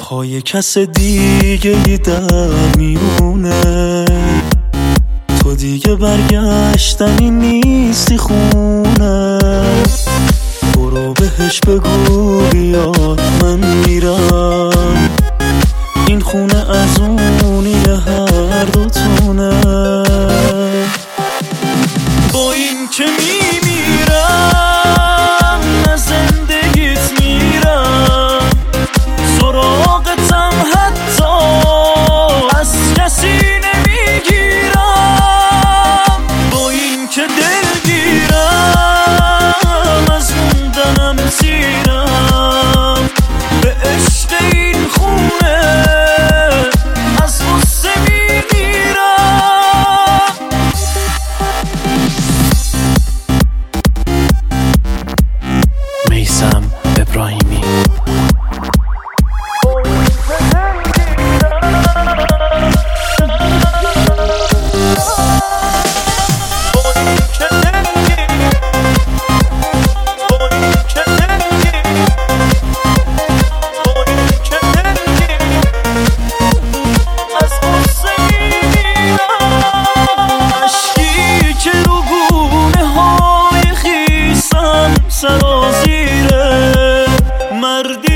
پای کس دیگه در میونه، تو دیگه برگشتنی نیستی خونه. برو بهش بگو بیاد من میرم، این خونه از اونی هر دوتونه. با این که میمیرم از زندگیت میرم، سراغتم حتی از کسی نمیگیرم. با این که دلگیرم از موندنم سیرم، به عشق این خونه از غصه میمیرم. میثم ابراهیمی. سرازیره مردی